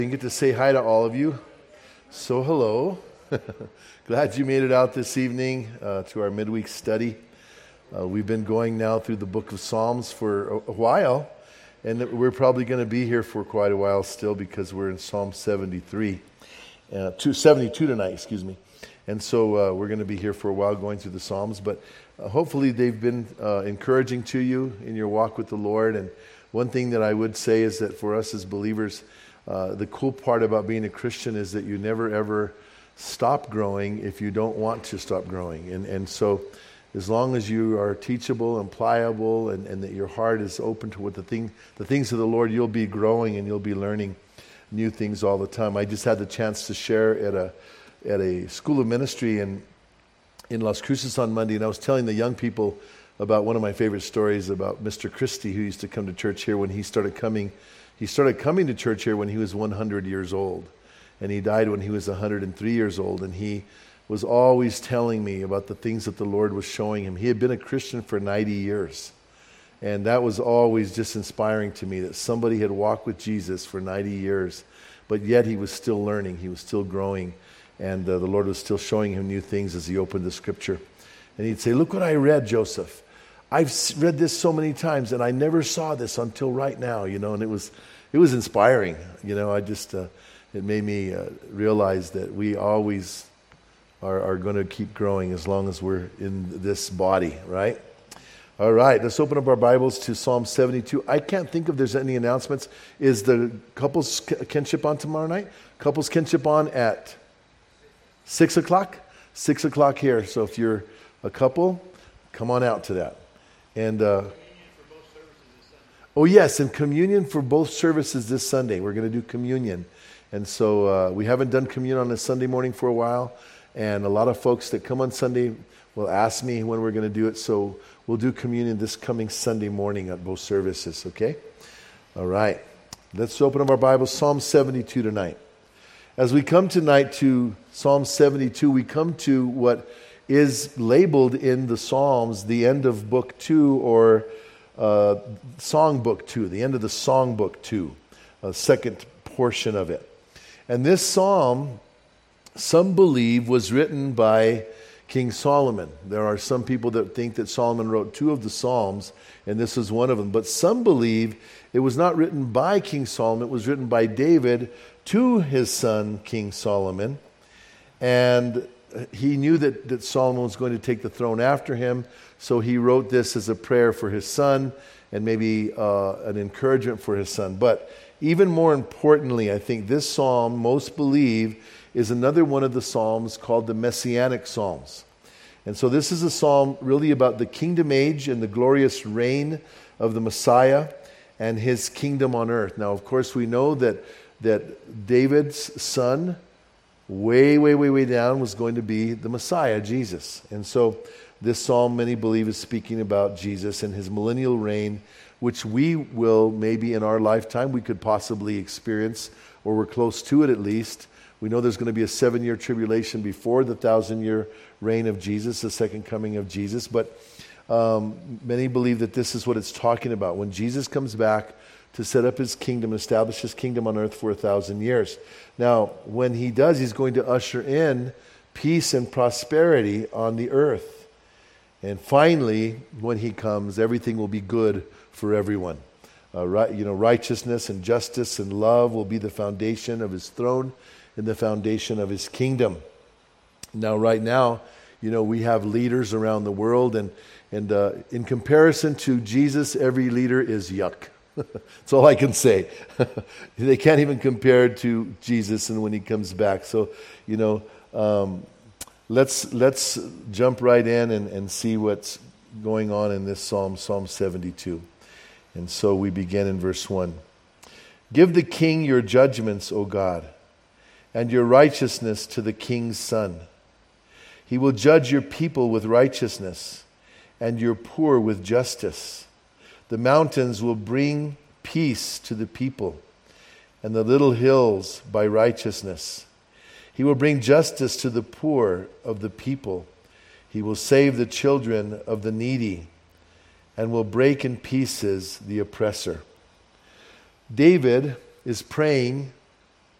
Didn't get to say hi to all of you. So hello. Glad you made it out this evening to our midweek study. We've been going now through the book of Psalms for a while, and we're probably going to be here for quite a while still because we're in Psalm 72 tonight, And so we're going to be here for a while going through the Psalms, but hopefully they've been encouraging to you in your walk with the Lord. And one thing that I would say is that for us as believers, the cool part about being a Christian is that you never ever stop growing if you don't want to stop growing. And so as long as you are teachable and pliable and that your heart is open to what the things of the Lord, you'll be growing and you'll be learning new things all the time. I just had the chance to share at a school of ministry in Las Cruces on Monday, and I was telling the young people about one of my favorite stories about Mr. Christie, who used to come to church here when he started coming. He started coming to church here when he was 100 years old, and he died when he was 103 years old, and he was always telling me about the things that the Lord was showing him. He had been a Christian for 90 years, and that was always just inspiring to me that somebody had walked with Jesus for 90 years, but yet he was still learning, he was still growing, and the Lord was still showing him new things as he opened the Scripture. And he'd say, "Look what I read, Joseph. I've read this so many times, and I never saw this until right now," and it was inspiring. It made me realize that we always are going to keep growing as long as we're in this body, right? All right, let's open up our Bibles to Psalm 72. I can't think if there's any announcements. Is the couples kinship on tomorrow night? Couples kinship on at 6 o'clock? 6 o'clock here. So if you're a couple, come on out to that. And oh yes, and communion for both services this Sunday. We're going to do communion. And so we haven't done communion on a Sunday morning for a while. And a lot of folks that come on Sunday will ask me when we're going to do it. So we'll do communion this coming Sunday morning at both services, okay? All right. Let's open up our Bibles, Psalm 72 tonight. As we come tonight to Psalm 72, we come to what is labeled in the Psalms the end of Book 2 or Song Book 2, the end of the Song Book 2, a second portion of it. And this psalm, some believe, was written by King Solomon. There are some people that think that Solomon wrote 2 of the Psalms, and this is one of them. But some believe it was not written by King Solomon, it was written by David to his son, King Solomon. And he knew that Solomon was going to take the throne after him, so he wrote this as a prayer for his son and maybe an encouragement for his son. But even more importantly, I think this psalm, most believe, is another one of the psalms called the Messianic Psalms. And so this is a psalm really about the kingdom age and the glorious reign of the Messiah and his kingdom on earth. Now, of course, we know that David's son, way down, was going to be the Messiah, Jesus. And so this psalm, many believe, is speaking about Jesus and his millennial reign, which we will, maybe in our lifetime, we could possibly experience, or we're close to it at least. We know there's going to be a 7-year tribulation before the 1,000-year reign of Jesus, the second coming of Jesus. But many believe that this is what it's talking about. When Jesus comes back to set up his kingdom, establish his kingdom on earth for 1,000 years. Now, when he does, he's going to usher in peace and prosperity on the earth. And finally, when he comes, everything will be good for everyone. Righteousness and justice and love will be the foundation of his throne and the foundation of his kingdom. Now, right now, we have leaders around the world, and in comparison to Jesus, every leader is yuck. That's all I can say. They can't even compare to Jesus and when he comes back. So, let's jump right in and see what's going on in this psalm, Psalm 72. And so we begin in verse 1. "Give the king your judgments, O God, and your righteousness to the king's son. He will judge your people with righteousness and your poor with justice. The mountains will bring peace to the people, and the little hills by righteousness. He will bring justice to the poor of the people. He will save the children of the needy, and will break in pieces the oppressor." David is praying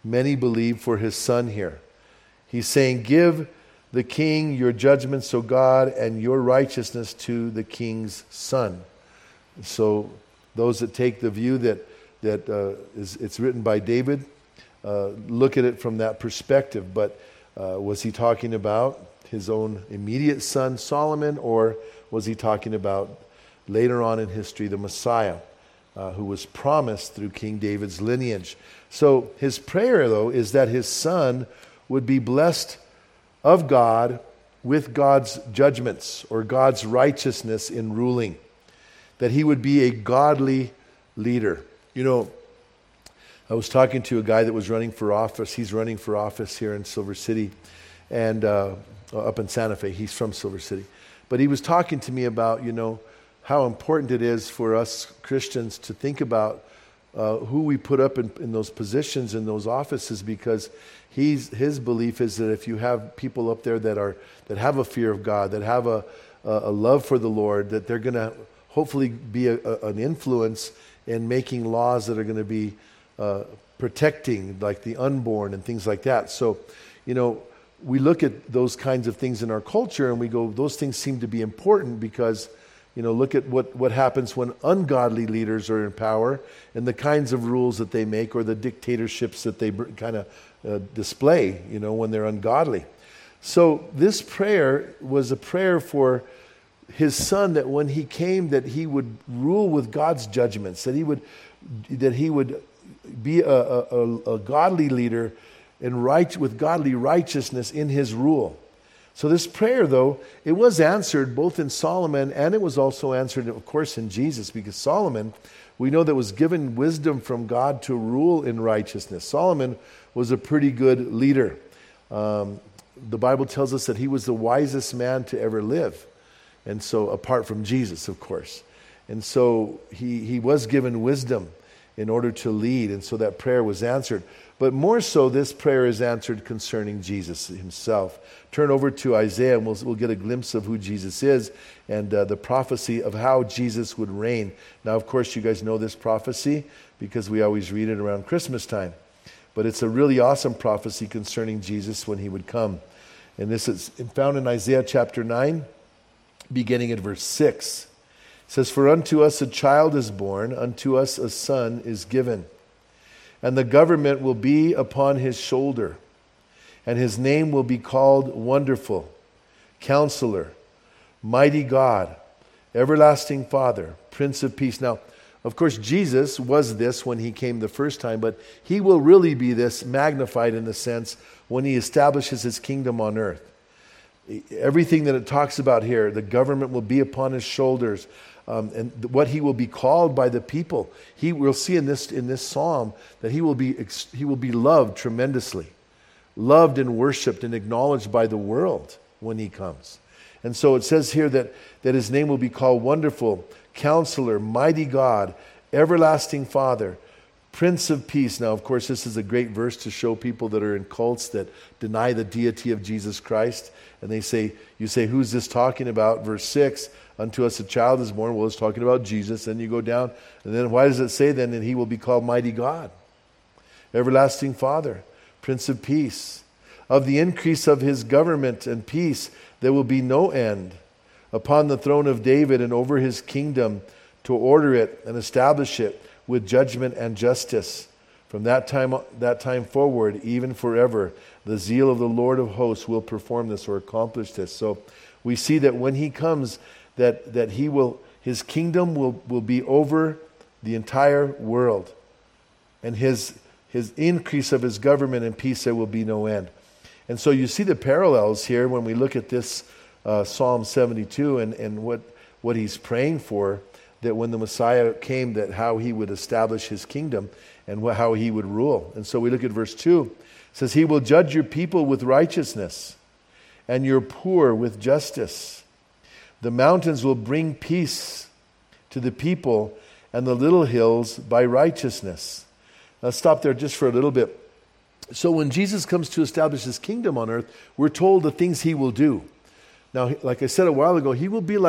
many believe, for his son here. He's saying, give the king your judgments, O God, and your righteousness to the king's son. So those that take the view that it's written by David, look at it from that perspective. But was he talking about his own immediate son Solomon, or was he talking about later on in history the Messiah who was promised through King David's lineage? So his prayer, though, is that his son would be blessed of God with God's judgments or God's righteousness in ruling, that he would be a godly leader. You know, I was talking to a guy that was running for office. He's running for office here in Silver City and up in Santa Fe. He's from Silver City. But he was talking to me about, how important it is for us Christians to think about who we put up in those positions, in those offices, because his belief is that if you have people up there that have a fear of God, that have a love for the Lord, that they're going to hopefully be an influence in making laws that are going to be protecting, like the unborn and things like that. So, we look at those kinds of things in our culture and we go, those things seem to be important because, look at what happens when ungodly leaders are in power and the kinds of rules that they make or the dictatorships that they kind of display, when they're ungodly. So this prayer was a prayer for his son, that when he came, that he would rule with God's judgments, that he would be a godly leader and with godly righteousness in his rule. So this prayer, though, it was answered both in Solomon and it was also answered, of course, in Jesus, because Solomon, we know that was given wisdom from God to rule in righteousness. Solomon was a pretty good leader. The Bible tells us that he was the wisest man to ever live. And so, apart from Jesus, of course. And so he was given wisdom in order to lead, and so that prayer was answered. But more so, this prayer is answered concerning Jesus himself. Turn over to Isaiah, and we'll get a glimpse of who Jesus is and the prophecy of how Jesus would reign. Now, of course, you guys know this prophecy because we always read it around Christmas time. But it's a really awesome prophecy concerning Jesus when he would come. And this is found in Isaiah chapter 9, beginning at verse 6. It says, "For unto us a child is born, unto us a son is given. And the government will be upon his shoulder. And his name will be called Wonderful, Counselor, Mighty God, Everlasting Father, Prince of Peace." Now, of course, Jesus was this when he came the first time, but he will really be this magnified in the sense when he establishes his kingdom on earth. Everything that it talks about here, the government will be upon his shoulders, and what he will be called by the people. We'll see in this psalm that he will be loved tremendously, loved and worshipped and acknowledged by the world when he comes. And so it says here that his name will be called Wonderful, Counselor, Mighty God, Everlasting Father, Prince of Peace. Now, of course, this is a great verse to show people that are in cults that deny the deity of Jesus Christ. And you say, who's this talking about? Verse 6, unto us a child is born. Well, it's talking about Jesus. Then you go down, and then why does it say then that he will be called Mighty God, Everlasting Father, Prince of Peace? Of the increase of his government and peace there will be no end upon the throne of David and over his kingdom, to order it and establish it with judgment and justice. From that time forward, even forever, the zeal of the Lord of hosts will perform this or accomplish this. So we see that when he comes, that his kingdom will be over the entire world. And his increase of his government and peace, there will be no end. And so you see the parallels here when we look at this Psalm 72 and what he's praying for, that when the Messiah came, that how he would establish his kingdom and how he would rule. And so we look at verse 2. It says, "He will judge your people with righteousness and your poor with justice. The mountains will bring peace to the people and the little hills by righteousness." Let's stop there just for a little bit. So when Jesus comes to establish his kingdom on earth, we're told the things he will do. Now, like I said a while ago, he will be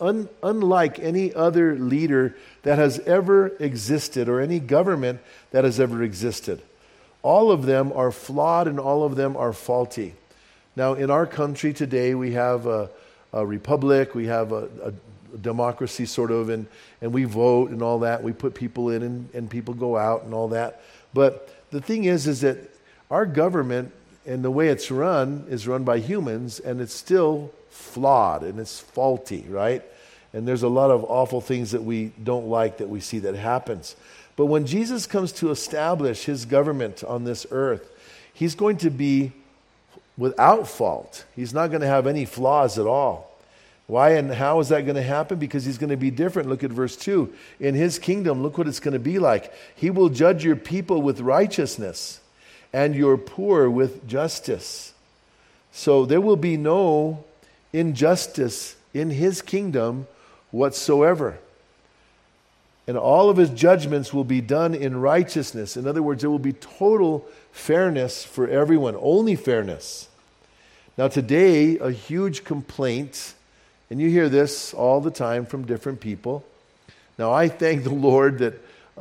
unlike any other leader that has ever existed or any government that has ever existed. all of them are flawed and all of them are faulty. Now, in our country today, we have a republic, we have a democracy sort of, and we vote and all that. We put people in and people go out and all that. But the thing is that our government and the way it's run is run by humans, and it's still flawed and it's faulty, right? And there's a lot of awful things that we don't like that we see that happens. But when Jesus comes to establish his government on this earth, he's going to be without fault. He's not going to have any flaws at all. Why and how is that going to happen? Because he's going to be different. Look at verse 2. In his kingdom, look what it's going to be like. He will judge your people with righteousness and your poor with justice. So there will be no injustice in his kingdom whatsoever. And all of his judgments will be done in righteousness. In other words, there will be total fairness for everyone, only fairness. Now today, a huge complaint, and you hear this all the time from different people. Now I thank the Lord that,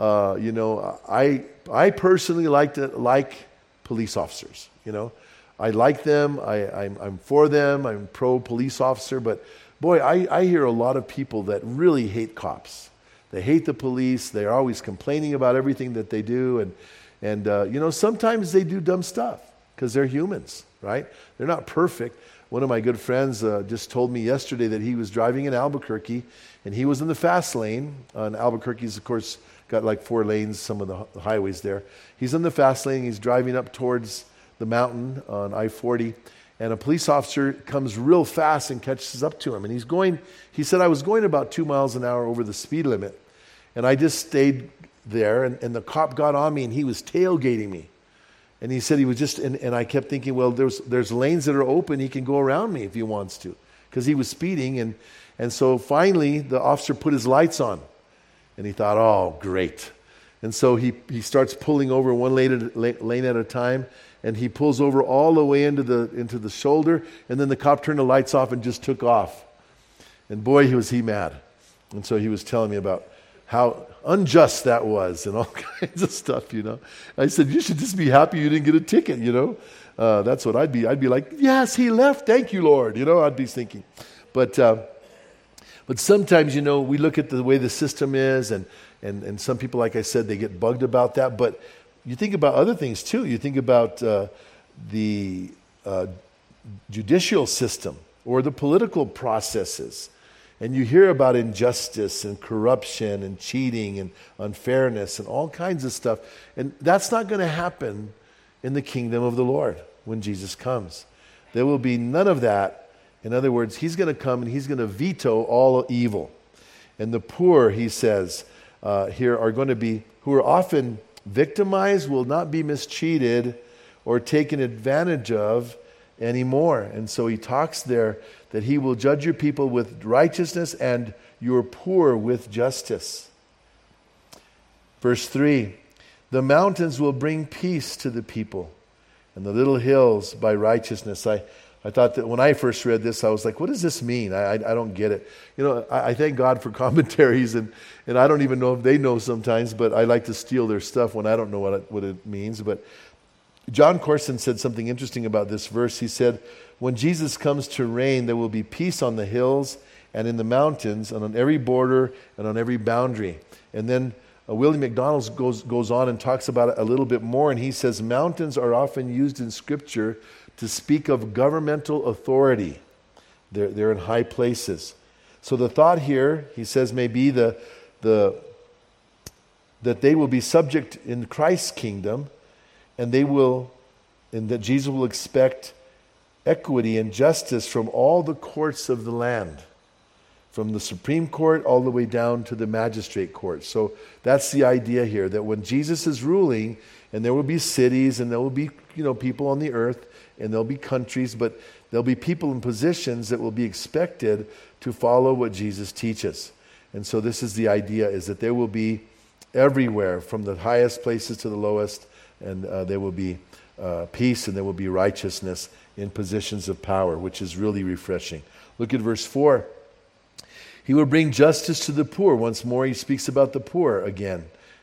I personally like police officers. I like them, I'm for them, I'm pro police officer, but boy, I hear a lot of people that really hate cops. They hate the police. They're always complaining about everything that they do. And sometimes they do dumb stuff because they're humans, right? They're not perfect. One of my good friends just told me yesterday that he was driving in Albuquerque, and he was in the fast lane. Albuquerque's, of course, got like 4 lanes, some of the highways there. He's in the fast lane. He's driving up towards the mountain on I-40, and a police officer comes real fast and catches up to him. And he said, I was going about 2 miles an hour over the speed limit. And I just stayed there, and the cop got on me, and he was tailgating me. And he said he was just, and I kept thinking, well, there's lanes that are open. He can go around me if he wants to, because he was speeding. And so finally, the officer put his lights on, and he thought, oh, great. And so he starts pulling over one lane at a time, and he pulls over all the way into the shoulder, and then the cop turned the lights off and just took off. And boy, was he mad. And so he was telling me about how unjust that was and all kinds of stuff, I said, you should just be happy you didn't get a ticket, That's what I'd be. I'd be like, yes, he left. Thank you, Lord. I'd be thinking. But sometimes, we look at the way the system is, and some people, like I said, they get bugged about that. But you think about other things, too. You think about the judicial system or the political processes. And you hear about injustice and corruption and cheating and unfairness and all kinds of stuff. And that's not going to happen in the kingdom of the Lord when Jesus comes. There will be none of that. In other words, he's going to come and he's going to veto all evil. And the poor, he says, here are going to be, who are often victimized, will not be mistreated or taken advantage of anymore. And so he talks there that he will judge your people with righteousness and your poor with justice. Verse 3, the mountains will bring peace to the people, and the little hills by righteousness. I thought that when I first read this, I was like, what does this mean? I don't get it. I thank God for commentaries, and I don't even know if they know sometimes, but I like to steal their stuff when I don't know what it means. But John Corson said something interesting about this verse. He said, when Jesus comes to reign, there will be peace on the hills and in the mountains and on every border and on every boundary. And then William McDonald goes on and talks about it a little bit more, and he says, mountains are often used in Scripture to speak of governmental authority. They're in high places. So the thought here, he says, may be that they will be subject in Christ's kingdom, and that Jesus will expect equity and justice from all the courts of the land, from the Supreme Court all the way down to the magistrate court. So that's the idea here, that when Jesus is ruling, and there will be cities, and there will be people on the earth, and there'll be countries, but there'll be people in positions that will be expected to follow what Jesus teaches. And so this is the idea, is that there will be everywhere, from the highest places to the lowest, and there will be peace and there will be righteousness in positions of power, which is really refreshing. Look at verse 4. He will bring justice to the poor. Once more, he speaks about the poor again.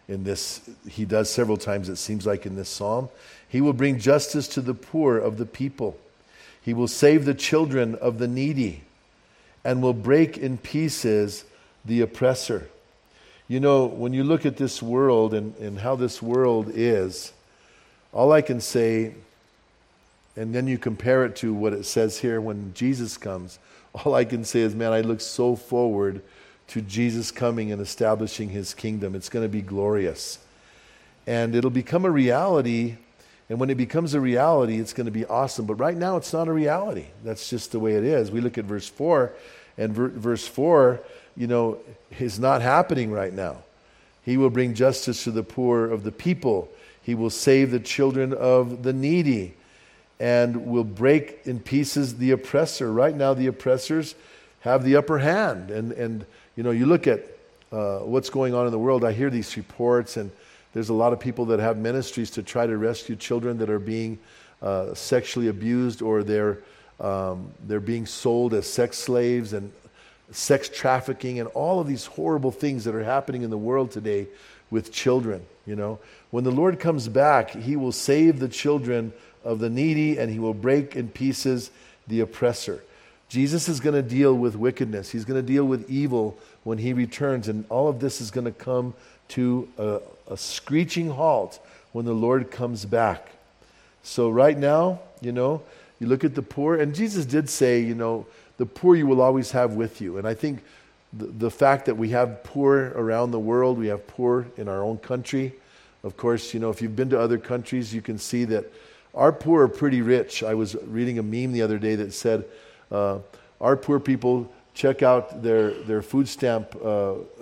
in this. He does several times, it seems like, in this psalm. He will bring justice to the poor of the people. He will save the children of the needy and will break in pieces the oppressor. You know, when you look at this world and how this world is, all I can say, and then you compare it to what it says here when Jesus comes, all I can say is, man, I look so forward to Jesus coming and establishing his kingdom. It's going to be glorious. And it'll become a reality, and when it becomes a reality, it's going to be awesome. But right now, it's not a reality. That's just the way it is. We look at verse 4, and verse 4, you know, is not happening right now. He will bring justice to the poor of the people. He will save the children of the needy and will break in pieces the oppressor. Right now, the oppressors have the upper hand. And you know, you look at what's going on in the world. I hear these reports, and there's a lot of people that have ministries to try to rescue children that are being sexually abused, or they're being sold as sex slaves, and sex trafficking, and all of these horrible things that are happening in the world today with children. You know, when the Lord comes back, he will save the children of the needy, and he will break in pieces the oppressor. Jesus is going to deal with wickedness. He's going to deal with evil when he returns, and all of this is going to come to a screeching halt when the Lord comes back. So right now, you know, you look at the poor, and Jesus did say, you know, the poor you will always have with you. And I think the fact that we have poor around the world, we have poor in our own country. Of course, you know, if you've been to other countries, you can see that our poor are pretty rich. I was reading a meme the other day that said, our poor people, check out their food stamp, what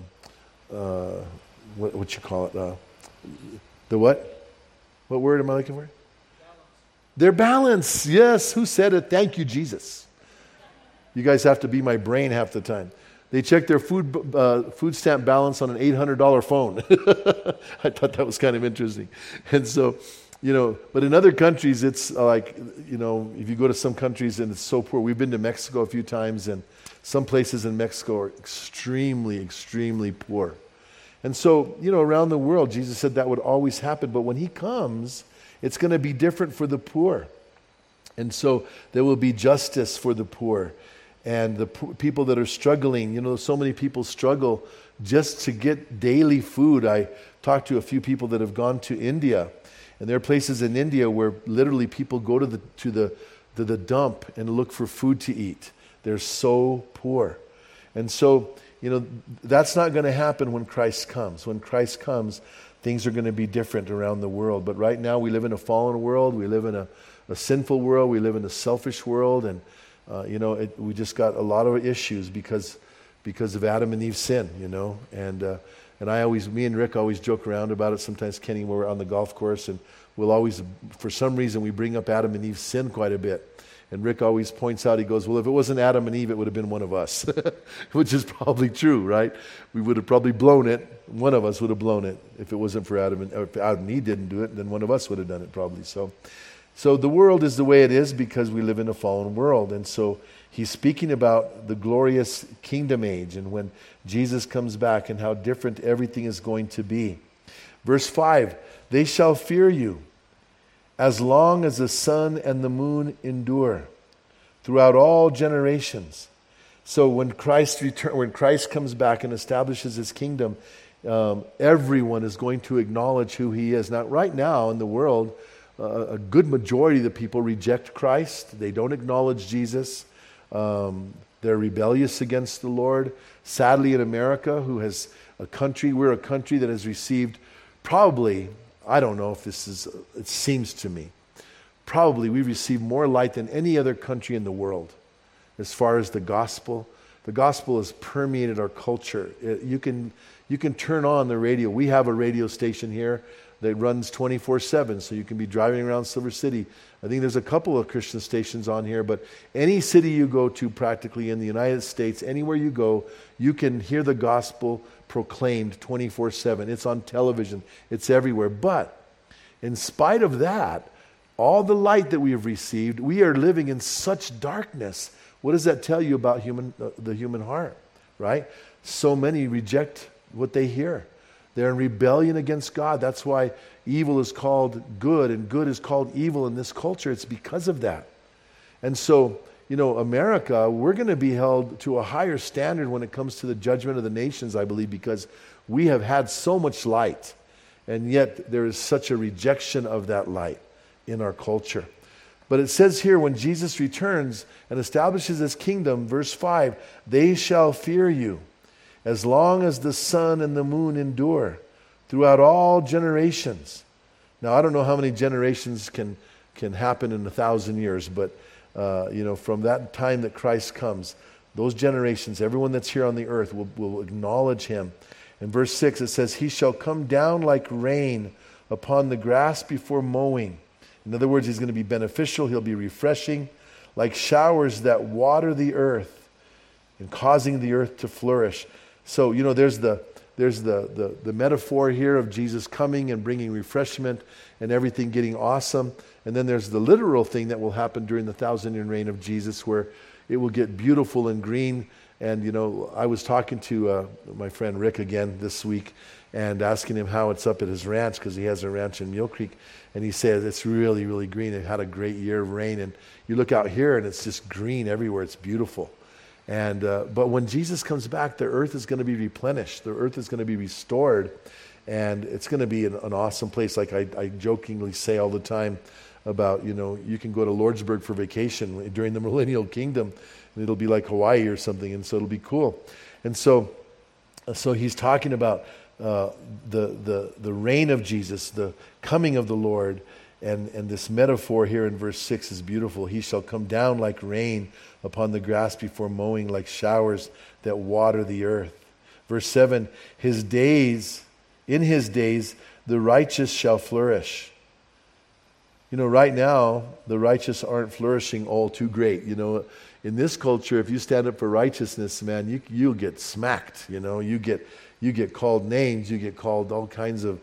you call it? The what? What word am I looking for? Balance. Their balance. Yes, who said it? Thank you, Jesus. You guys have to be my brain half the time. They check their food stamp balance on an $800 phone. I thought that was kind of interesting. And so, you know, but in other countries, it's like, you know, if you go to some countries and it's so poor. We've been to Mexico a few times, and some places in Mexico are extremely, extremely poor. And so, you know, around the world, Jesus said that would always happen. But when he comes, it's going to be different for the poor. And so there will be justice for the poor. And the people that are struggling, you know, so many people struggle just to get daily food. I talked to a few people that have gone to India, and there are places in India where literally people go to the dump and look for food to eat. They're so poor. And so, you know, that's not going to happen when Christ comes. When Christ comes, things are going to be different around the world. But right now we live in a fallen world. We live in a sinful world. We live in a selfish world. And you know, we just got a lot of issues because of Adam and Eve's sin, you know. And me and Rick always joke around about it. Sometimes Kenny, when we're on the golf course, and we'll always, for some reason, we bring up Adam and Eve's sin quite a bit. And Rick always points out, he goes, well, if it wasn't Adam and Eve, it would have been one of us, which is probably true, right? We would have probably blown it. One of us would have blown it if it wasn't for if Adam and Eve didn't do it, then one of us would have done it probably. So the world is the way it is because we live in a fallen world. And so he's speaking about the glorious kingdom age and when Jesus comes back and how different everything is going to be. Verse 5, they shall fear you as long as the sun and the moon endure throughout all generations. So when Christ comes back and establishes his kingdom, everyone is going to acknowledge who he is. Now, right now in the world, a good majority of the people reject Christ. They don't acknowledge Jesus. They're rebellious against the Lord. Sadly, in America, we're a country that has received probably, I don't know if it seems to me, probably we've received more light than any other country in the world as far as the gospel. The gospel has permeated our culture. You can turn on the radio. We have a radio station here that runs 24/7, so you can be driving around Silver City. I think there's a couple of Christian stations on here, but any city you go to practically in the United States, anywhere you go, you can hear the gospel proclaimed 24/7. It's on television. It's everywhere. But in spite of that, all the light that we have received, we are living in such darkness. What does that tell you about the human heart, right? So many reject what they hear. They're in rebellion against God. That's why evil is called good and good is called evil in this culture. It's because of that. And so, America, we're going to be held to a higher standard when it comes to the judgment of the nations, I believe, because we have had so much light, and yet there is such a rejection of that light in our culture. But it says here, when Jesus returns and establishes his kingdom, verse 5, they shall fear you as long as the sun and the moon endure throughout all generations. Now, I don't know how many generations can happen in 1,000 years, but from that time that Christ comes, those generations, everyone that's here on the earth will acknowledge him. In verse 6 it says, he shall come down like rain upon the grass before mowing. In other words, he's going to be beneficial, he'll be refreshing, like showers that water the earth and causing the earth to flourish. So, there's the metaphor here of Jesus coming and bringing refreshment and everything getting awesome. And then there's the literal thing that will happen during the 1,000-year reign of Jesus, where it will get beautiful and green. And, I was talking to my friend Rick again this week and asking him how it's up at his ranch, because he has a ranch in Mule Creek. And he said it's really, really green. It had a great year of rain. And you look out here and it's just green everywhere. It's beautiful. And but when Jesus comes back, the earth is going to be replenished. The earth is going to be restored. And it's going to be an awesome place. Like I jokingly say all the time about, you can go to Lordsburg for vacation during the millennial kingdom, and it'll be like Hawaii or something, and so it'll be cool. And so he's talking about the reign of Jesus, the coming of the Lord, and this metaphor here in verse 6 is beautiful. He shall come down like rain upon the grass before mowing, like showers that water the earth. Verse 7, in his days, the righteous shall flourish. Right now, the righteous aren't flourishing all too great. In this culture, if you stand up for righteousness, man, you'll get smacked. You get called names, you get called all kinds of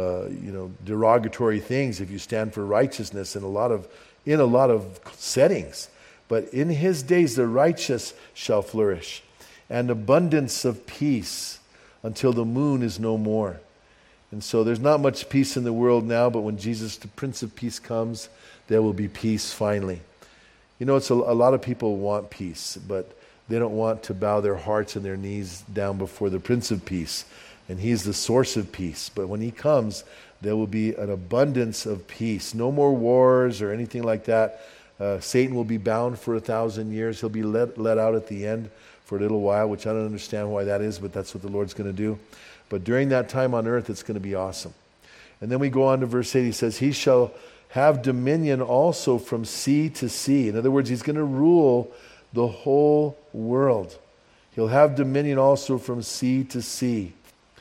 derogatory things if you stand for righteousness in a lot of settings. But in his days, the righteous shall flourish, and abundance of peace until the moon is no more. And so there's not much peace in the world now, but when Jesus, the Prince of Peace, comes, there will be peace finally. It's a lot of people want peace, but they don't want to bow their hearts and their knees down before the Prince of Peace. And he's the source of peace. But when he comes, there will be an abundance of peace. No more wars or anything like that. Satan will be bound for 1,000 years. He'll be let out at the end for a little while, which I don't understand why that is, but that's what the Lord's going to do. But during that time on earth, it's going to be awesome. And then we go on to verse 8. He says, he shall have dominion also from sea to sea. In other words, he's going to rule the whole world. He'll have dominion also from sea to sea.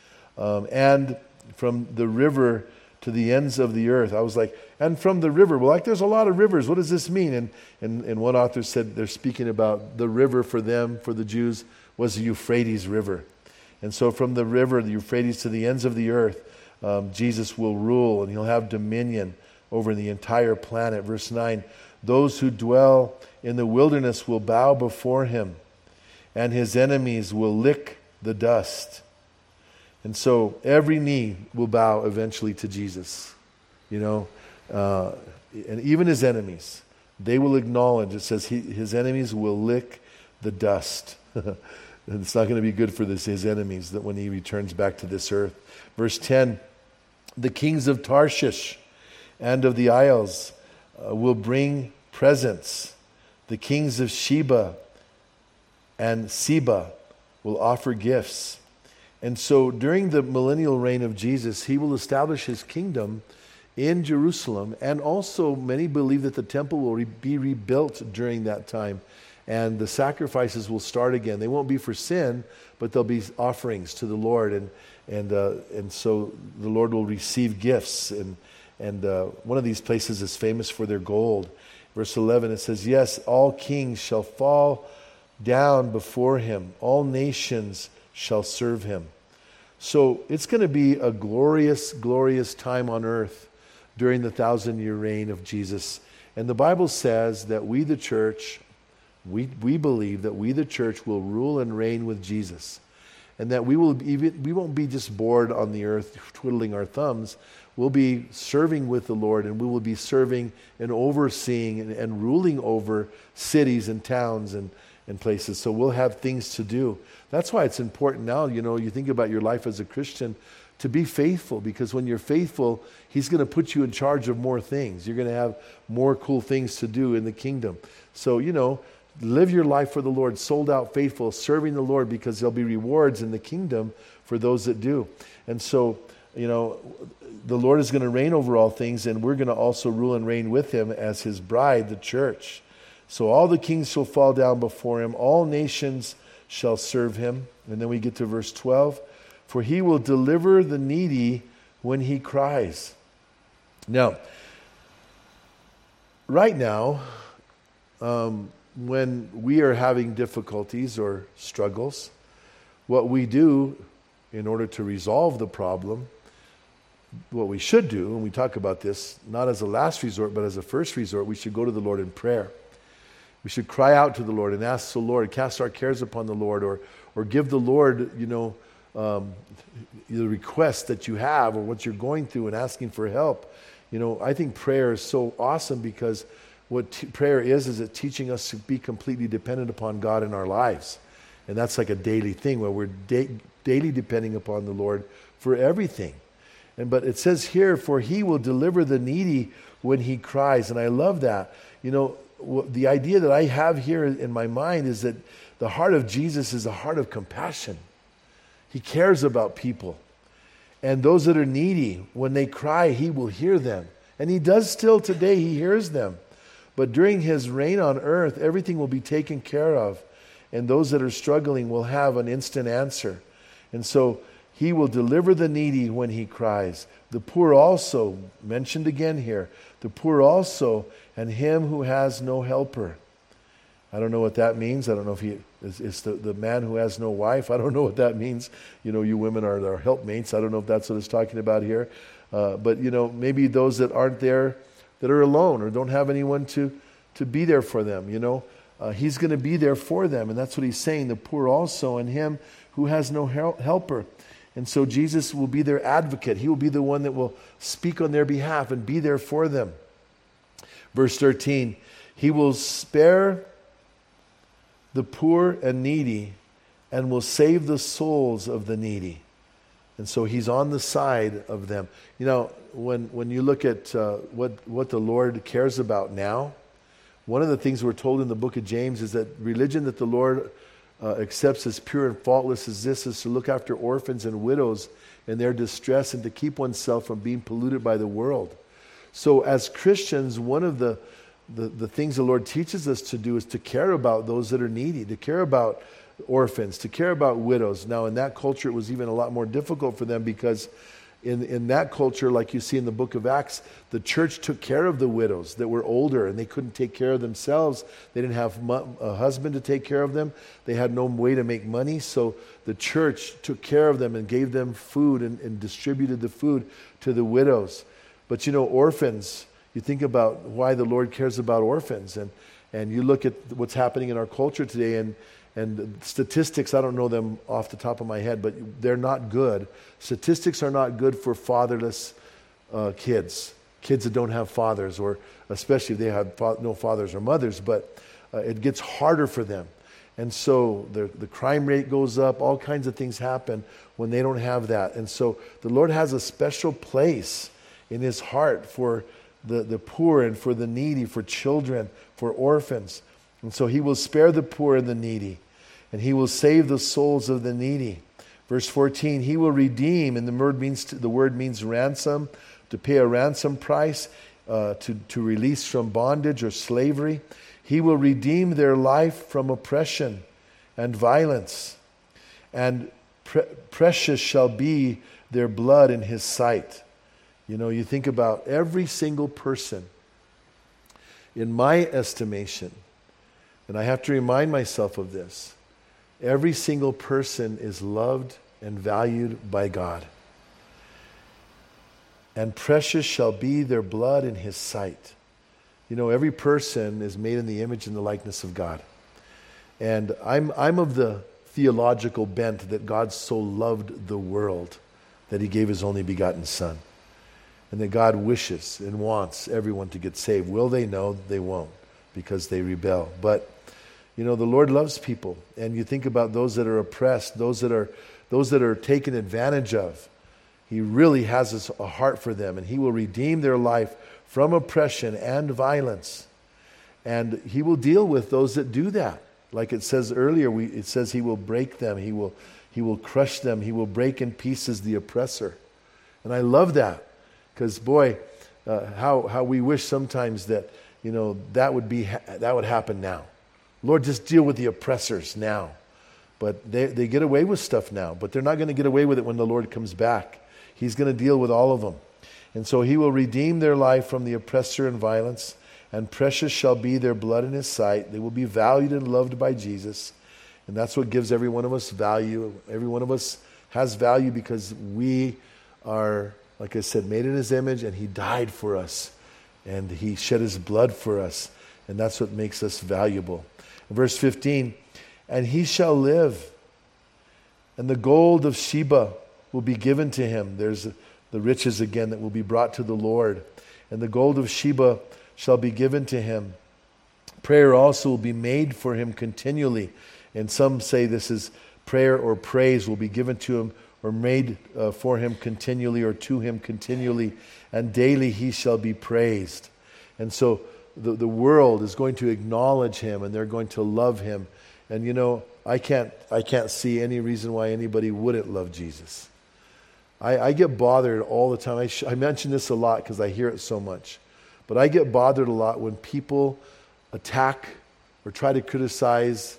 And from the river to the ends of the earth. I was like, and from the river. Well, there's a lot of rivers. What does this mean? And one author said they're speaking about the river for them, for the Jews, was the Euphrates River. And so from the river, the Euphrates, to the ends of the earth, Jesus will rule, and he'll have dominion over the entire planet. Verse 9, those who dwell in the wilderness will bow before him, and his enemies will lick the dust. And so every knee will bow eventually to Jesus, and even his enemies, they will acknowledge. It says his enemies will lick the dust. And it's not going to be good for his enemies that when he returns back to this earth. Verse 10, the kings of Tarshish and of the isles will bring presents. The kings of Sheba and Seba will offer gifts. And so during the millennial reign of Jesus, he will establish his kingdom in Jerusalem. And also many believe that the temple will be rebuilt during that time. And the sacrifices will start again. They won't be for sin, but they'll be offerings to the Lord. And so the Lord will receive gifts. And one of these places is famous for their gold. Verse 11, it says, yes, all kings shall fall down before him. All nations shall serve him. So it's going to be a glorious, glorious time on earth during the 1,000-year reign of Jesus. And the Bible says that we, the church, we believe that we, the church, will rule and reign with Jesus. and that we won't be just bored on the earth twiddling our thumbs. We'll be serving with the Lord, and we will be serving and overseeing and ruling over cities and towns and places. So we'll have things to do. That's why it's important now, you think about your life as a Christian, to be faithful, because when you're faithful, He's going to put you in charge of more things. You're going to have more cool things to do in the kingdom. So, live your life for the Lord, sold out, faithful, serving the Lord, because there'll be rewards in the kingdom for those that do. And so, the Lord is going to reign over all things, and we're going to also rule and reign with Him as His bride, the church. So all the kings shall fall down before Him, all nations shall serve Him. And then we get to verse 12. For He will deliver the needy when He cries. Now, right now, when we are having difficulties or struggles, what we do in order to resolve the problem, what we should do, and we talk about this, not as a last resort, but as a first resort, we should go to the Lord in prayer. We should cry out to the Lord and ask the Lord, cast our cares upon the Lord, or give the Lord, the request that you have or what you're going through and asking for help. I think prayer is so awesome, because what prayer is it teaching us to be completely dependent upon God in our lives. And that's like a daily thing where we're daily depending upon the Lord for everything. But it says here, for He will deliver the needy when he cries. And I love that. The idea that I have here in my mind is that the heart of Jesus is a heart of compassion. He cares about people. And those that are needy, when they cry, He will hear them. And He does still today, He hears them. But during His reign on earth, everything will be taken care of. And those that are struggling will have an instant answer. And so He will deliver the needy when he cries. The poor also, mentioned again here, the poor also, and him who has no helper. I don't know what that means. I don't know if it's the man who has no wife. I don't know what that means. You women are our helpmates. I don't know if that's what it's talking about here. But maybe those that aren't there, that are alone or don't have anyone to be there for them. He's going to be there for them. And that's what He's saying, the poor also, and him who has no helper. And so Jesus will be their advocate. He will be the one that will speak on their behalf and be there for them. Verse 13, He will spare the poor and needy and will save the souls of the needy. And so He's on the side of them. When you look at what the Lord cares about now, one of the things we're told in the book of James is that religion that the Lord accepts as pure and faultless as this is to look after orphans and widows in their distress and to keep oneself from being polluted by the world. So as Christians, one of the things the Lord teaches us to do is to care about those that are needy, to care about orphans, to care about widows. Now in that culture it was even a lot more difficult for them, because in that culture, like you see in the book of Acts, the church took care of the widows that were older and they couldn't take care of themselves. They didn't have a husband to take care of them. They had no way to make money. So the church took care of them and gave them food and distributed the food to the widows. But orphans, you think about why the Lord cares about orphans. And you look at what's happening in our culture today, and statistics, I don't know them off the top of my head, but they're not good. Statistics are not good for fatherless kids that don't have fathers, or especially if they have no fathers or mothers, but it gets harder for them. And so the crime rate goes up, all kinds of things happen when they don't have that. And so the Lord has a special place in His heart for the poor and for the needy, for children, for orphans. And so He will spare the poor and the needy, and He will save the souls of the needy. Verse 14, He will redeem, and the word means ransom, to pay a ransom price, to release from bondage or slavery. He will redeem their life from oppression and violence, and precious shall be their blood in His sight. You think about every single person, in my estimation, and I have to remind myself of this, every single person is loved and valued by God. And precious shall be their blood in His sight. Every person is made in the image and the likeness of God. And I'm of the theological bent that God so loved the world that he gave his only begotten Son. And that God wishes and wants everyone to get saved. Will they? No, they won't, because they rebel. But, the Lord loves people. And you think about those that are oppressed, those that are taken advantage of. He really has a heart for them, and he will redeem their life from oppression and violence. And he will deal with those that do that. Like it says earlier, it says he will break them, he will crush them, he will break in pieces the oppressor. And I love that. Because how we wish sometimes that that would happen now. Lord, just deal with the oppressors now. But they get away with stuff now. But they're not going to get away with it when the Lord comes back. He's going to deal with all of them. And so he will redeem their life from the oppressor and violence. And precious shall be their blood in his sight. They will be valued and loved by Jesus. And that's what gives every one of us value. Every one of us has value because we are, like I said, made in his image, and he died for us. And he shed his blood for us. And that's what makes us valuable. In verse 15, and he shall live, and the gold of Sheba will be given to him. There's the riches again that will be brought to the Lord. And the gold of Sheba shall be given to him. Prayer also will be made for him continually. And some say this is prayer or praise will be given to him or made for him continually or to him continually. And daily he shall be praised. And so the world is going to acknowledge him, and they're going to love him. And I can't see any reason why anybody wouldn't love Jesus. I get bothered all the time. I mention this a lot because I hear it so much. But I get bothered a lot when people attack or try to criticize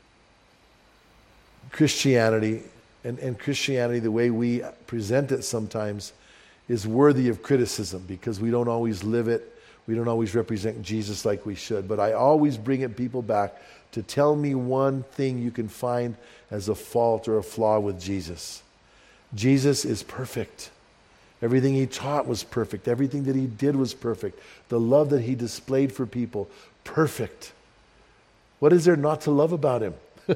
Christianity. And Christianity, the way we present it sometimes, is worthy of criticism because we don't always live it. We don't always represent Jesus like we should. But I always bring people back to tell me one thing you can find as a fault or a flaw with Jesus. Jesus is perfect. Everything he taught was perfect. Everything that he did was perfect. The love that he displayed for people, perfect. What is there not to love about him?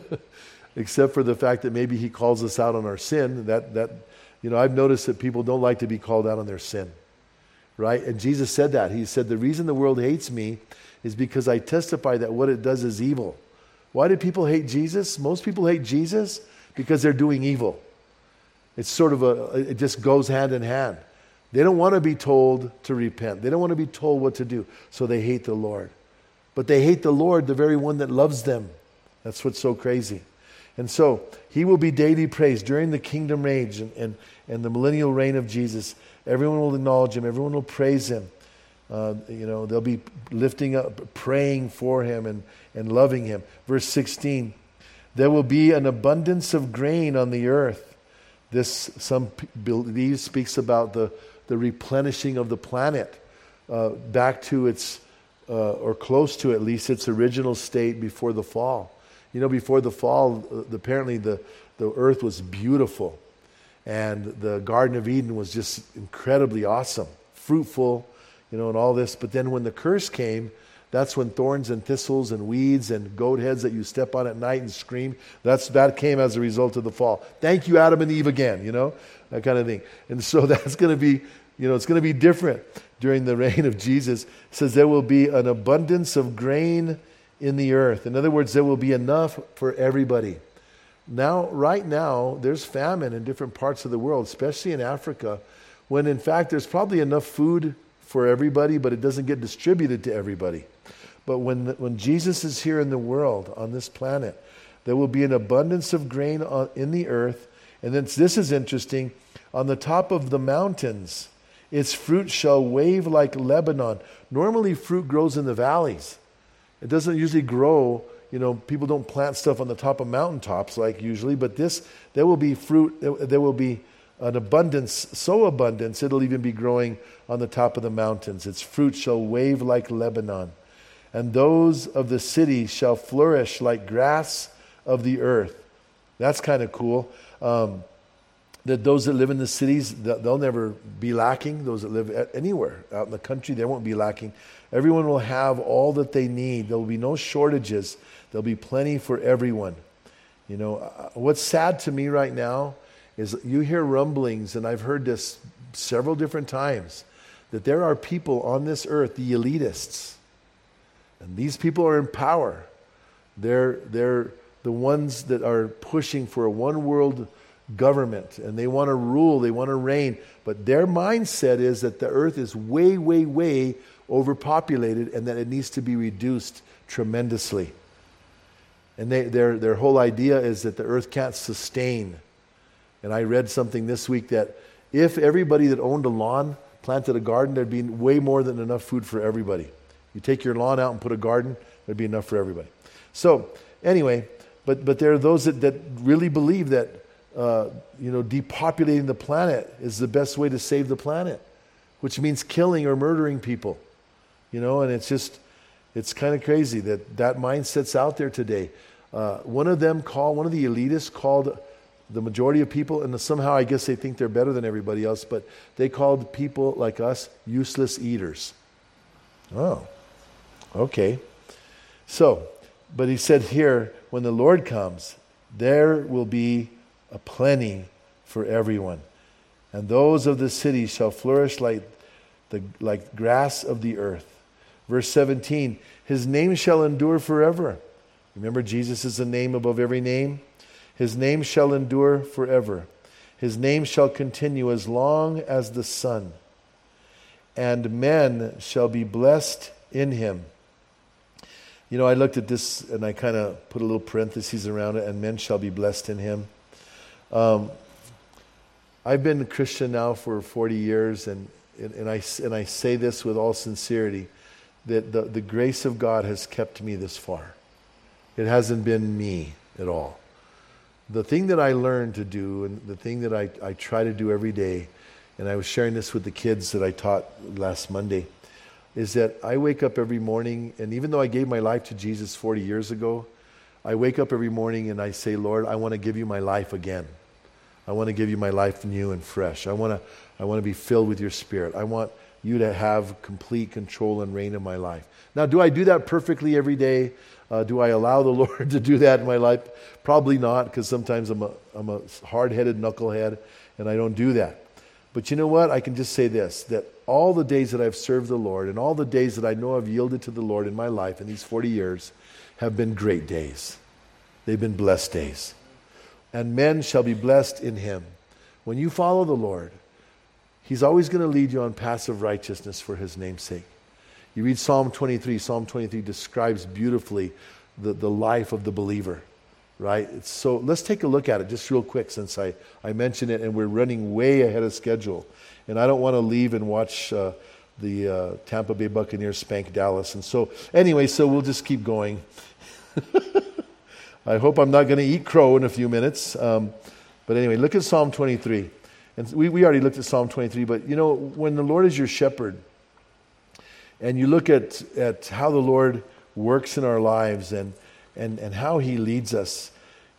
Except for the fact that maybe he calls us out on our sin. I've noticed that people don't like to be called out on their sin. Right? And Jesus said that. He said, the reason the world hates me is because I testify that what it does is evil. Why do people hate Jesus? Most people hate Jesus because they're doing evil. It's it just goes hand in hand. They don't want to be told to repent. They don't want to be told what to do. So they hate the Lord. But they hate the Lord, the very one that loves them. That's what's so crazy. And so he will be daily praised during the kingdom age and the millennial reign of Jesus. Everyone will acknowledge him. Everyone will praise him. They'll be lifting up, praying for him and loving him. Verse 16, there will be an abundance of grain on the earth. This, some believe, speaks about the replenishing of the planet back to its, or close to at least, its original state before the fall. Before the fall, apparently the earth was beautiful. And the Garden of Eden was just incredibly awesome, fruitful, and all this. But then when the curse came, that's when thorns and thistles and weeds and goat heads that you step on at night and scream, that came as a result of the fall. Thank you, Adam and Eve again, that kind of thing. And so that's going to be, it's going to be different during the reign of Jesus. It says there will be an abundance of grain in the earth. In other words, there will be enough for everybody. Right now, there's famine in different parts of the world, especially in Africa, when in fact there's probably enough food for everybody, but it doesn't get distributed to everybody. But when Jesus is here in the world, on this planet, there will be an abundance of grain in the earth. And then this is interesting. On the top of the mountains, its fruit shall wave like Lebanon. Normally, fruit grows in the valleys. It doesn't usually grow. People don't plant stuff on the top of mountaintops like usually. But there will be fruit. There will be an abundance, so abundance, it'll even be growing on the top of the mountains. Its fruit shall wave like Lebanon. And those of the city shall flourish like grass of the earth. That's kind of cool. That those that live in the cities, they'll never be lacking. Those that live anywhere out in the country, they won't be lacking. Everyone will have all that they need. There will be no shortages. There'll be plenty for everyone. What's sad to me right now is you hear rumblings, and I've heard this several different times, that there are people on this earth, the elitists, and these people are in power. They're the ones that are pushing for a one world government, and they want to rule, they want to reign, but their mindset is that the earth is way, way, way overpopulated and that it needs to be reduced tremendously. And their whole idea is that the earth can't sustain. And I read something this week that if everybody that owned a lawn planted a garden, there'd be way more than enough food for everybody. You take your lawn out and put a garden, there'd be enough for everybody. So anyway, but there are those that really believe that depopulating the planet is the best way to save the planet, which means killing or murdering people. And it's kind of crazy that mindset's out there today. One of the elitists called the majority of people, and somehow I guess they think they're better than everybody else, but they called people like us useless eaters. Oh, okay. So, but he said here, when the Lord comes, there will be a plenty for everyone. And those of the city shall flourish like grass of the earth. Verse 17, his name shall endure forever. Remember, Jesus is the name above every name. His name shall endure forever. His name shall continue as long as the sun. And men shall be blessed in him. I looked at this and I kind of put a little parenthesis around it, and men shall be blessed in him. I've been a Christian now for 40 years, and I say this with all sincerity, that the grace of God has kept me this far. It hasn't been me at all. The thing that I learned to do, and the thing that I try to do every day, and I was sharing this with the kids that I taught last Monday, is that I wake up every morning, and even though I gave my life to Jesus 40 years ago, I wake up every morning and I say, Lord, I want to give you my life again. I want to give you my life new and fresh. I want to be filled with your Spirit. I want you to have complete control and reign in my life. Now, do I do that perfectly every day? Do I allow the Lord to do that in my life? Probably not, because sometimes I'm a hard-headed knucklehead, and I don't do that. But you know what? I can just say this, that all the days that I've served the Lord and all the days that I know I've yielded to the Lord in my life in these 40 years have been great days. They've been blessed days. And men shall be blessed in him. When you follow the Lord, he's always going to lead you on paths of righteousness for his name's sake. You read Psalm 23. Psalm 23 describes beautifully the life of the believer. Right? So let's take a look at it just real quick, since I mentioned it and we're running way ahead of schedule. And I don't want to leave and watch the Tampa Bay Buccaneers spank Dallas. And so anyway, so we'll just keep going. I hope I'm not going to eat crow in a few minutes. But anyway, look at Psalm 23. And we already looked at Psalm 23, but when the Lord is your shepherd, and you look at how the Lord works in our lives and how he leads us,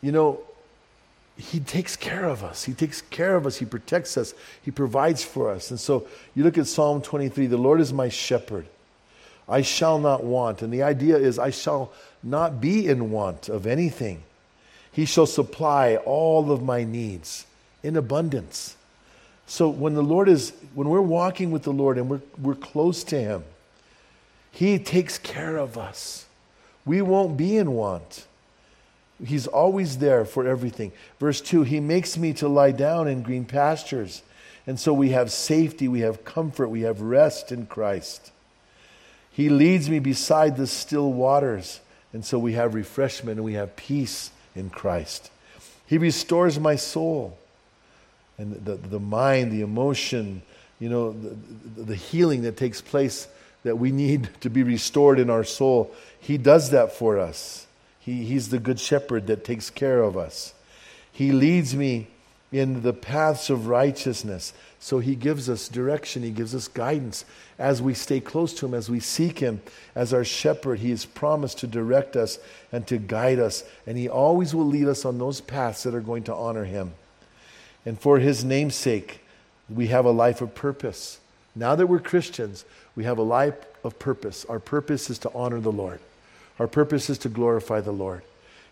he takes care of us. He takes care of us. He protects us. He provides for us. And so you look at Psalm 23, the Lord is my shepherd. I shall not want. And the idea is I shall not be in want of anything. He shall supply all of my needs in abundance. So when we're walking with the Lord and we're close to him, he takes care of us. We won't be in want. He's always there for everything. Verse 2, he makes me to lie down in green pastures. And so we have safety, we have comfort, we have rest in Christ. He leads me beside the still waters. And so we have refreshment and we have peace in Christ. He restores my soul. And the mind, the emotion, the healing that takes place that we need to be restored in our soul. He does that for us. He's the good shepherd that takes care of us. He leads me in the paths of righteousness. So he gives us direction. He gives us guidance. As we stay close to him, as we seek him, as our shepherd, he has promised to direct us and to guide us. And he always will lead us on those paths that are going to honor him. And for his name's sake, we have a life of purpose. Now that we're Christians, we have a life of purpose. Our purpose is to honor the Lord. Our purpose is to glorify the Lord.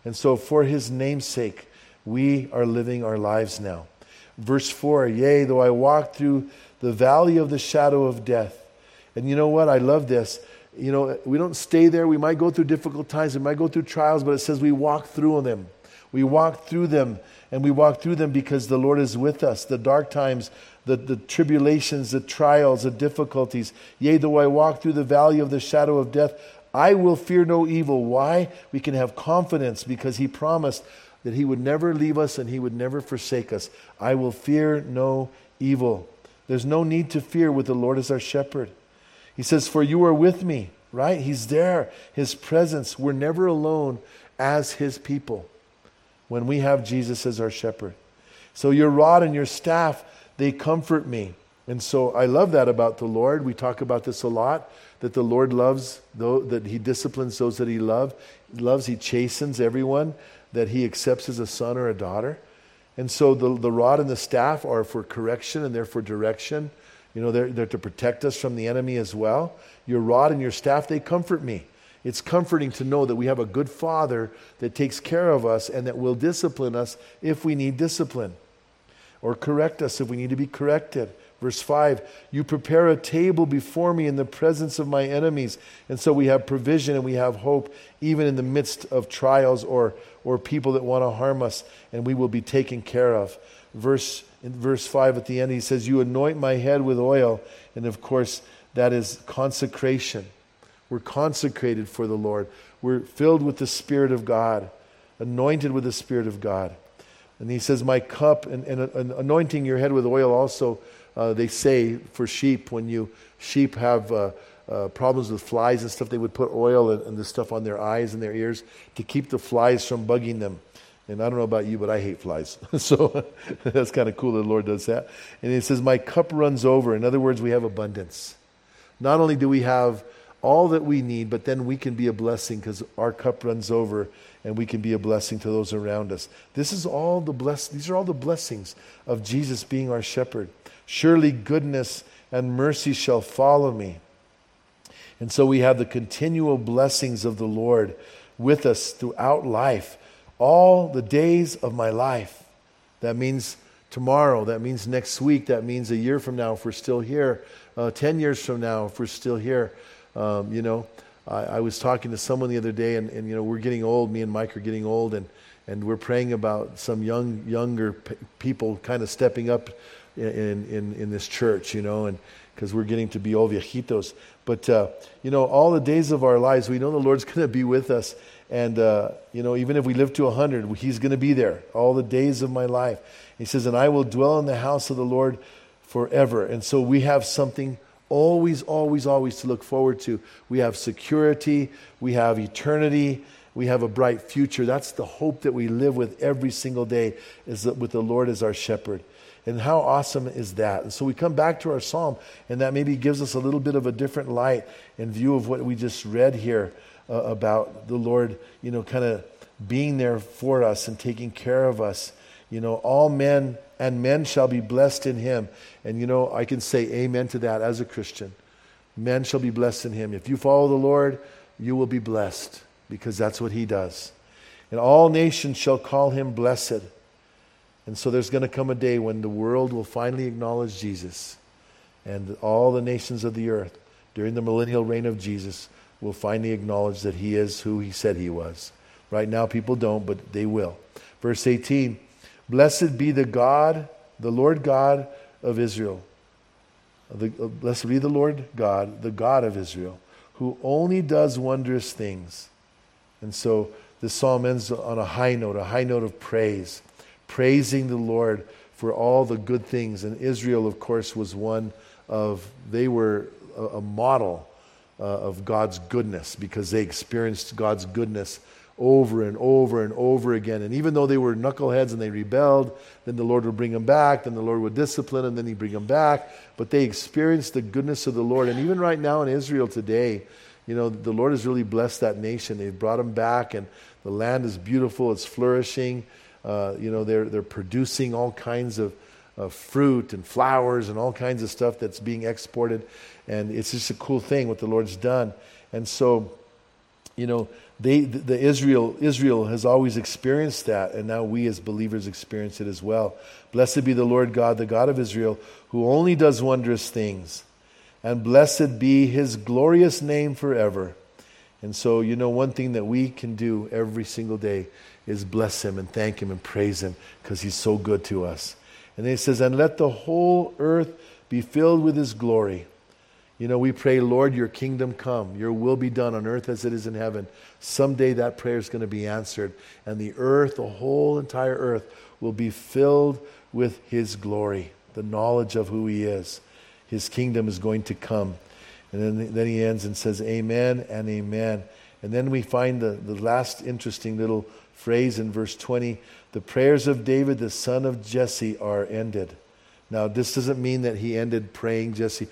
And so for his name's sake, we are living our lives now. Verse 4, yea, though I walk through the valley of the shadow of death. And you know what? I love this. You know, we don't stay there. We might go through difficult times. We might go through trials, but it says we walk through them. We walk through them, and we walk through them because the Lord is with us. The dark times, the tribulations, the trials, the difficulties. Yea, though I walk through the valley of the shadow of death, I will fear no evil. Why? We can have confidence because he promised that he would never leave us and he would never forsake us. I will fear no evil. There's no need to fear with the Lord as our shepherd. He says, for you are with me, right? He's there. His presence. We're never alone as his people when we have Jesus as our shepherd. So your rod and your staff, they comfort me. And so I love that about the Lord. We talk about this a lot, that the Lord loves, that he disciplines those that he loves. He chastens everyone that he accepts as a son or a daughter. And so the rod and the staff are for correction and they're for direction. You know, they're to protect us from the enemy as well. Your rod and your staff, they comfort me. It's comforting to know that we have a good Father that takes care of us and that will discipline us if we need discipline, or correct us if we need to be corrected. Verse 5, you prepare a table before me in the presence of my enemies. And so we have provision and we have hope even in the midst of trials or people that want to harm us, and we will be taken care of. In verse 5 at the end, he says, you anoint my head with oil. And of course, that is consecration. We're consecrated for the Lord. We're filled with the Spirit of God, anointed with the Spirit of God. And he says, my cup, and anointing your head with oil also, they say for sheep, when sheep have problems with flies and stuff, they would put oil and this stuff on their eyes and their ears to keep the flies from bugging them. And I don't know about you, but I hate flies. So that's kind of cool that the Lord does that. And he says, my cup runs over. In other words, we have abundance. Not only do we have all that we need, but then we can be a blessing because our cup runs over and we can be a blessing to those around us. These are all the blessings of Jesus being our shepherd. Surely goodness and mercy shall follow me. And so we have the continual blessings of the Lord with us throughout life. All the days of my life. That means tomorrow. That means next week. That means a year from now if we're still here. 10 years from now if we're still here. I was talking to someone the other day, and we're getting old. Me and Mike are getting old, and we're praying about some younger people kind of stepping up in this church, and because we're getting to be old viejitos. But all the days of our lives, we know the Lord's going to be with us, and even if we live to 100, He's going to be there all the days of my life. He says, and I will dwell in the house of the Lord forever. And so we have something always to look forward to. We have security, we have eternity, we have a bright future. That's the hope that we live with every single day, is that with the Lord as our shepherd. And how awesome is that? And so we come back to our psalm, and that maybe gives us a little bit of a different light in view of what we just read here about the Lord, kind of being there for us and taking care of us. All men and men shall be blessed in him. And I can say amen to that as a Christian. Men shall be blessed in him. If you follow the Lord, you will be blessed, because that's what he does. And all nations shall call him blessed. And so there's going to come a day when the world will finally acknowledge Jesus. And all the nations of the earth, during the millennial reign of Jesus, will finally acknowledge that he is who he said he was. Right now people don't, but they will. Verse 18, blessed be the Lord God of Israel. Blessed be the Lord God, the God of Israel, who only does wondrous things. And so this psalm ends on a high note of praise, praising the Lord for all the good things. And Israel, of course, they were a model of God's goodness, because they experienced God's goodness over and over and over again. And even though they were knuckleheads and they rebelled, then the Lord would bring them back, then the Lord would discipline them, then he'd bring them back. But they experienced the goodness of the Lord. And even right now in Israel today, the Lord has really blessed that nation. They've brought them back, and the land is beautiful, it's flourishing. They're producing all kinds of fruit and flowers and all kinds of stuff that's being exported. And it's just a cool thing what the Lord's done. And so You know, Israel has always experienced that, and now we as believers experience it as well. Blessed be the Lord God, the God of Israel, who only does wondrous things, and blessed be his glorious name forever. And so, you know, one thing that we can do every single day is bless him and thank him and praise him because he's so good to us. And then he says, and let the whole earth be filled with his glory. You know, we pray, Lord, your kingdom come. Your will be done on earth as it is in heaven. Someday that prayer is going to be answered. And the earth, the whole entire earth, will be filled with his glory, the knowledge of who he is. His kingdom is going to come. And then he ends and says, amen and amen. And then we find the last interesting little phrase in verse 20. The prayers of David, the son of Jesse, are ended. Now, this doesn't mean that he ended praying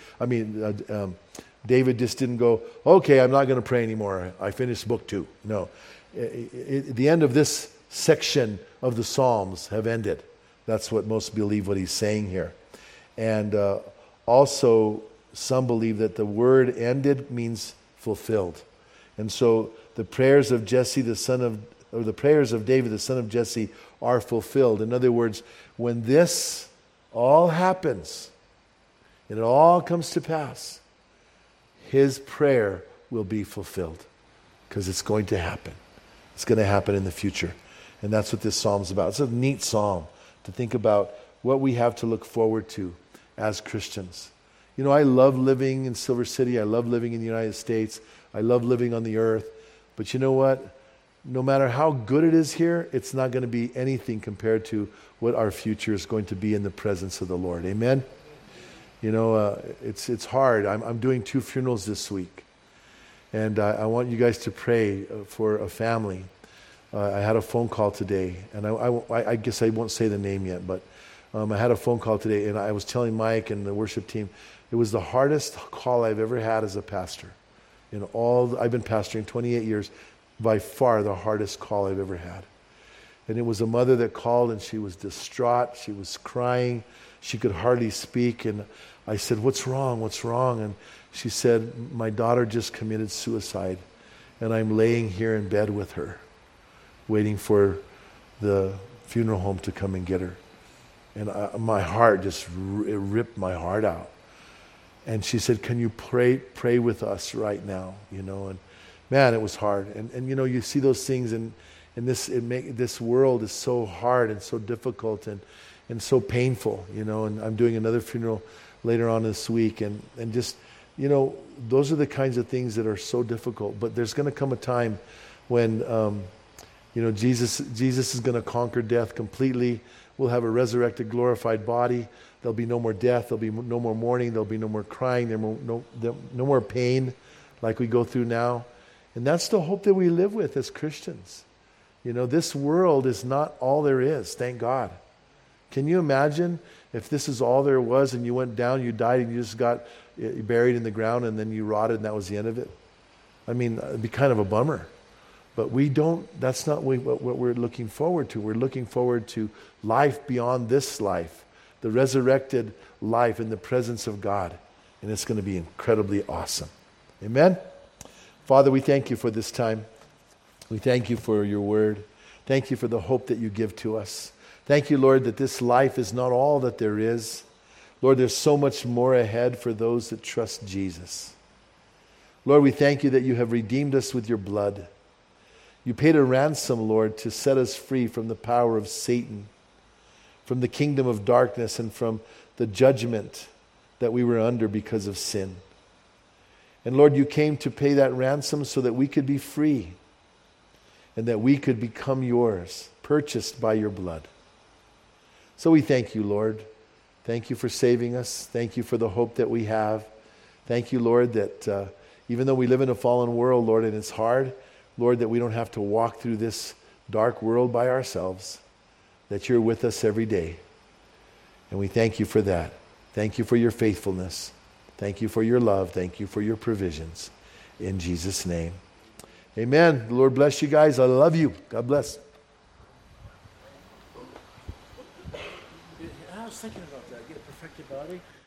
David just didn't go, okay, I'm not going to pray anymore. I finished book 2. No. The end of this section of the Psalms have ended. That's what most believe what he's saying here. And also, some believe that the word ended means fulfilled. And so the prayers of David, the son of Jesse, are fulfilled. In other words, when this all happens, and it all comes to pass, his prayer will be fulfilled. Because it's going to happen. It's going to happen in the future. And that's what this psalm's about. It's a neat psalm to think about what we have to look forward to as Christians. You know, I love living in Silver City. I love living in the United States. I love living on the earth. But you know what? No matter how good it is here, it's not going to be anything compared to what our future is going to be in the presence of the Lord. Amen? You know, it's hard. I'm doing 2 funerals this week. And I want you guys to pray for a family. I had a phone call today. And I guess I won't say the name yet. But I had a phone call today. And I was telling Mike and the worship team, it was the hardest call I've ever had as a pastor. I've been pastoring 28 years. By far the hardest call I've ever had. And it was a mother that called and she was distraught. She was crying. She could hardly speak. And I said, what's wrong? What's wrong? And she said, my daughter just committed suicide. And I'm laying here in bed with her, waiting for the funeral home to come and get her. And my heart just it ripped my heart out. And she said, can you pray with us right now? And man, it was hard. And you see those things, and this world is so hard and so difficult and so painful, And I'm doing another funeral later on this week, and just, those are the kinds of things that are so difficult. But there's going to come a time when, Jesus is going to conquer death completely. We'll have a resurrected, glorified body. There'll be no more death. There'll be no more mourning. There'll be no more crying. No more pain like we go through now. And that's the hope that we live with as Christians. This world is not all there is, thank God. Can you imagine if this is all there was and you went down, you died, and you just got buried in the ground and then you rotted and that was the end of it? I mean, it'd be kind of a bummer. But that's not what we're looking forward to. We're looking forward to life beyond this life, the resurrected life in the presence of God. And it's going to be incredibly awesome. Amen? Father, we thank you for this time. We thank you for your word. Thank you for the hope that you give to us. Thank you, Lord, that this life is not all that there is. Lord, there's so much more ahead for those that trust Jesus. Lord, we thank you that you have redeemed us with your blood. You paid a ransom, Lord, to set us free from the power of Satan, from the kingdom of darkness, and from the judgment that we were under because of sin. And Lord, you came to pay that ransom so that we could be free and that we could become yours, purchased by your blood. So we thank you, Lord. Thank you for saving us. Thank you for the hope that we have. Thank you, Lord, that even though we live in a fallen world, Lord, and it's hard, Lord, that we don't have to walk through this dark world by ourselves, that you're with us every day. And we thank you for that. Thank you for your faithfulness. Thank you for your love. Thank you for your provisions. In Jesus' name. Amen. The Lord bless you guys. I love you. God bless. I was thinking about that. Get a perfected body.